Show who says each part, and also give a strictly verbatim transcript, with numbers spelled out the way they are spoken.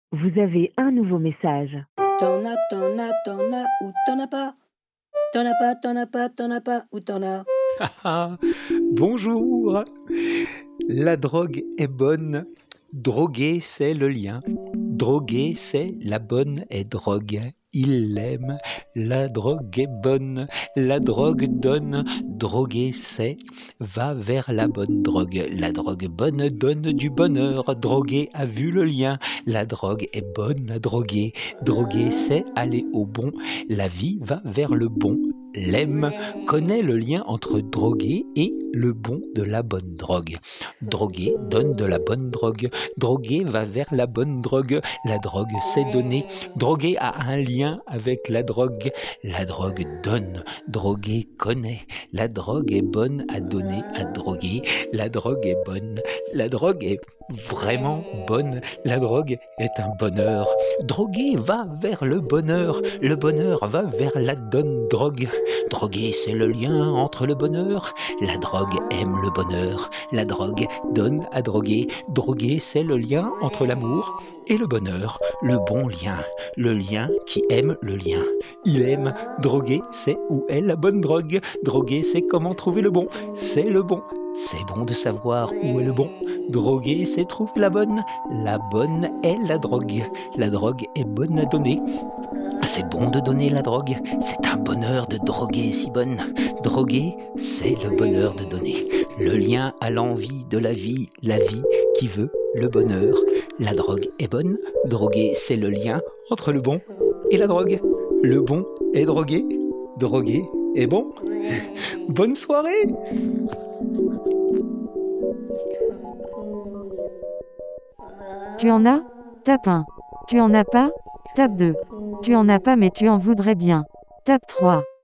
Speaker 1: Vous avez un nouveau message.
Speaker 2: T'en as, t'en as, t'en as ou t'en as pas. T'en as pas, t'en as pas, t'en as pas ou t'en as.
Speaker 3: Ah, bonjour. La drogue est bonne. Droguer, c'est le lien. Droguer, c'est la bonne et drogue. Il l'aime. La drogue est bonne. La drogue donne. Droguer, c'est va vers la bonne drogue. La drogue bonne donne du bonheur. Droguer a vu le lien. La drogue est bonne à droguer. Droguer, c'est aller au bon. La vie va vers le bon. L'aime connaît le lien entre droguer et le bon de la bonne drogue. Droguer donne de la bonne drogue. Droguer va vers la bonne drogue. La drogue c'est donner. Droguer a un lien avec la drogue. La drogue donne. Droguer connaît. La drogue est bonne à donner à droguer. La drogue est bonne. La drogue est vraiment bonne. La drogue est un bonheur. Droguer va vers le bonheur. Le bonheur va vers la donne drogue. Droguer, c'est le lien entre le bonheur. La drogue aime le bonheur. La drogue donne à droguer. Droguer, c'est le lien entre l'amour et le bonheur. Le bon lien. Le lien qui aime le lien. Il aime. Droguer, c'est où est la bonne drogue. Droguer, c'est comment trouver le bon. C'est le bon. C'est bon de savoir où est le bon. Droguer, c'est trouver la bonne. La bonne est la drogue. La drogue est bonne à donner. C'est bon de donner la drogue, c'est un bonheur de droguer si bonne. Droguer, c'est le bonheur de donner. Le lien à l'envie de la vie, la vie qui veut le bonheur. La drogue est bonne, droguer, c'est le lien entre le bon et la drogue. Le bon est drogué, droguer est bon. Bonne soirée!
Speaker 1: Tu en as? Tape un. Tu en as pas? Tape deux. Tu en as pas mais tu en voudrais bien. Tape trois.